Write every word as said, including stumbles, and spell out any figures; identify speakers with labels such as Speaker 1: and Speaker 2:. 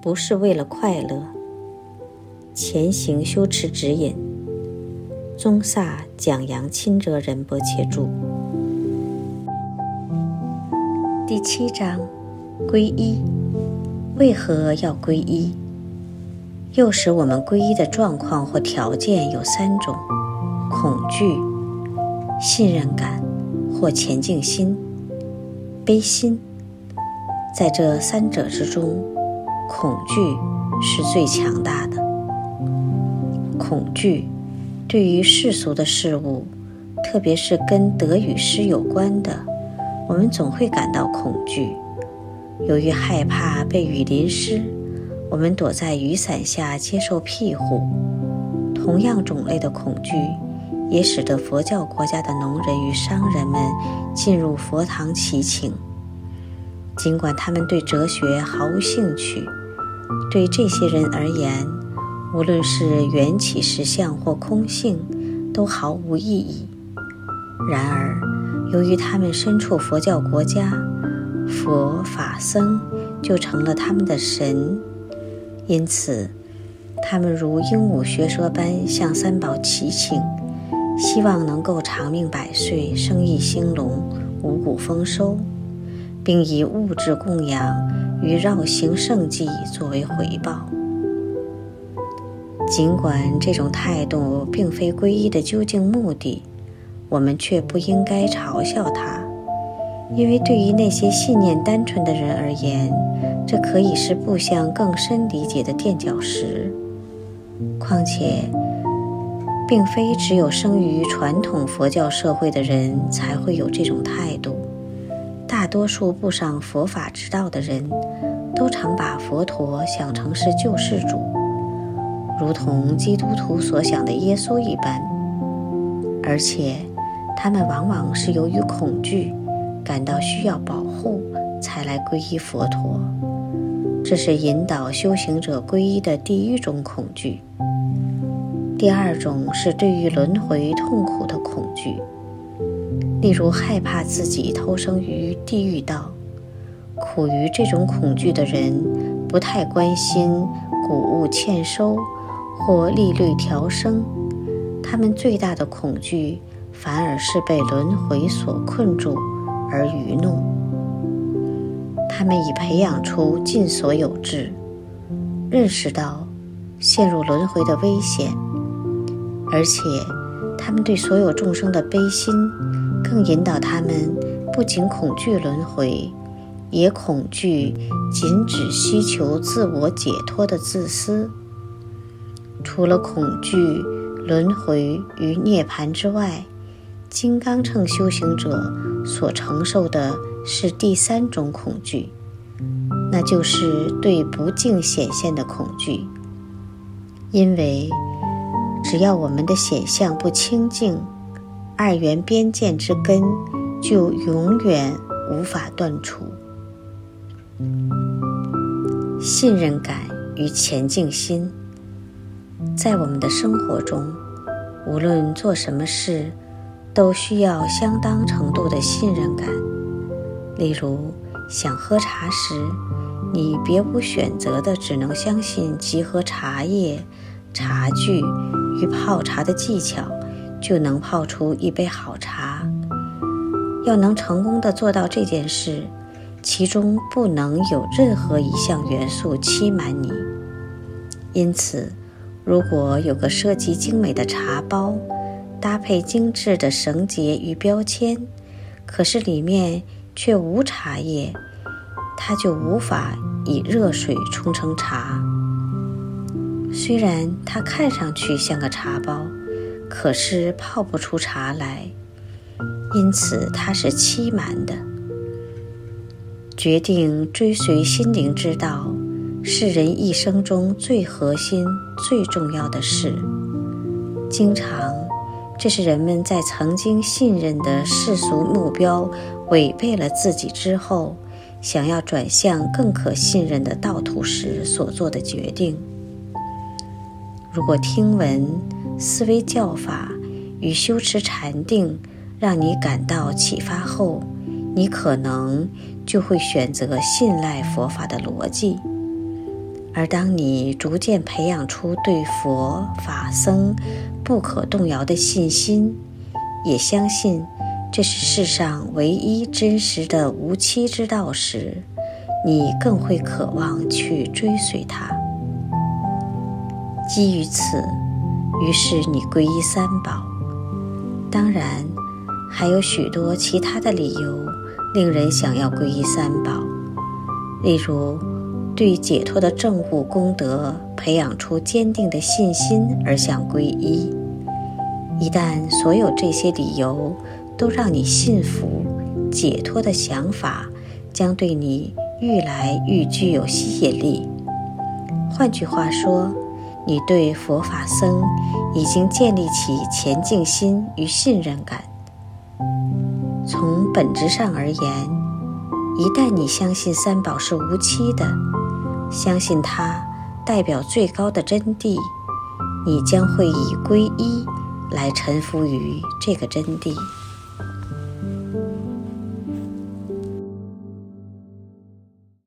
Speaker 1: 不是为了快乐。前行修持指引，宗萨讲扬钦哲仁波切著。第七章，皈依。为何要皈依？诱使我们皈依的状况或条件有三种：恐惧、信任感或前进心、悲心。在这三者之中，恐惧是最强大的。恐惧对于世俗的事物，特别是跟得与失有关的，我们总会感到恐惧。由于害怕被雨淋湿，我们躲在雨伞下接受庇护。同样种类的恐惧也使得佛教国家的农人与商人们进入佛堂祈请。尽管他们对哲学毫无兴趣，对这些人而言，无论是缘起实相或空性，都毫无意义。然而，由于他们身处佛教国家，佛法僧就成了他们的神，因此他们如鹦鹉学舌般向三宝祈请，希望能够长命百岁、生意兴隆、五谷丰收，并以物质供养与绕行圣迹作为回报。尽管这种态度并非皈依的究竟目的，我们却不应该嘲笑它，因为对于那些信念单纯的人而言，这可以是步向更深理解的垫脚石。况且，并非只有生于传统佛教社会的人才会有这种态度。大多数步上佛法之道的人，都常把佛陀想成是救世主，如同基督徒所想的耶稣一般，而且他们往往是由于恐惧，感到需要保护，才来皈依佛陀。这是引导修行者皈依的第一种恐惧。第二种是对于轮回痛苦的恐惧，例如害怕自己投生于地狱道。苦于这种恐惧的人，不太关心谷物欠收或利率调升，他们最大的恐惧反而是被轮回所困住而愚弄。他们已培养出尽所有志，认识到陷入轮回的危险，而且他们对所有众生的悲心更引导他们不仅恐惧轮回，也恐惧仅只需求自我解脱的自私。除了恐惧轮回与涅槃之外，金刚乘修行者所承受的是第三种恐惧，那就是对不净显现的恐惧。因为只要我们的显相不清净，二元边见之根就永远无法断除。信任感与前进心，在我们的生活中，无论做什么事，都需要相当程度的信任感。例如，想喝茶时，你别无选择的只能相信集合茶叶、茶具与泡茶的技巧，就能泡出一杯好茶。要能成功地做到这件事，其中不能有任何一项元素欺瞒你。因此，如果有个设计精美的茶包，搭配精致的绳结与标签，可是里面却无茶叶，它就无法以热水冲成茶。虽然它看上去像个茶包，可是泡不出茶来，因此它是欺瞒的。决定追随心灵之道，是人一生中最核心、最重要的事。经常，这是人们在曾经信任的世俗目标违背了自己之后，想要转向更可信任的道途时所做的决定。如果听闻、思维教法与修持禅定让你感到启发后，你可能就会选择信赖佛法的逻辑， 而当你逐渐培养出对佛法僧不可动摇的信心，也相信这是世上唯一真实的无期之道时，你更会渴望去追随它。基于此，于是你皈依三宝。当然，还有许多其他的理由令人想要皈依三宝，例如对解脱的正悟功德培养出坚定的信心而想皈依。一旦所有这些理由都让你信服解脱的想法，将对你愈来愈具有吸引力。换句话说，你对佛法僧已经建立起前进心与信任感。从本质上而言，一旦你相信三宝是无期的，相信它代表最高的真谛，你将会以皈依来臣服于这个真谛。